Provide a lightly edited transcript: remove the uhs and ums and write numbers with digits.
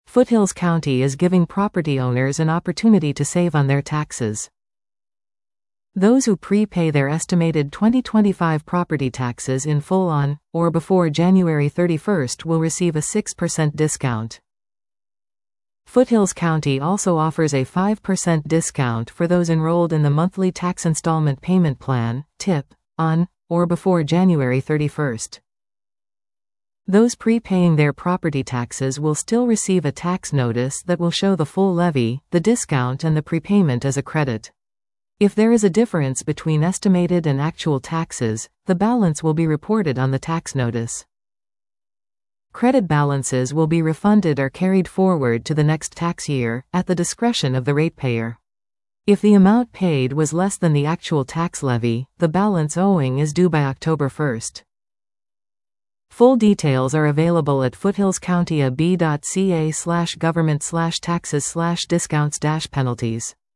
Foothills County is giving property owners an opportunity to save on their taxes. Those who prepay their estimated 2025 property taxes in full on, or before January 31st will receive a 6% discount. Foothills County also offers a 5% discount for those enrolled in the Monthly Tax Installment Payment Plan, TIP, on, or before January 31st. Those prepaying their property taxes will still receive a tax notice that will show the full levy, the discount and the prepayment as a credit. If there is a difference between estimated and actual taxes, the balance will be reported on the tax notice. Credit balances will be refunded or carried forward to the next tax year, at the discretion of the ratepayer. If the amount paid was less than the actual tax levy, the balance owing is due by October 1st. Full details are available at foothillscountyab.ca/government/taxes/discounts-penalties.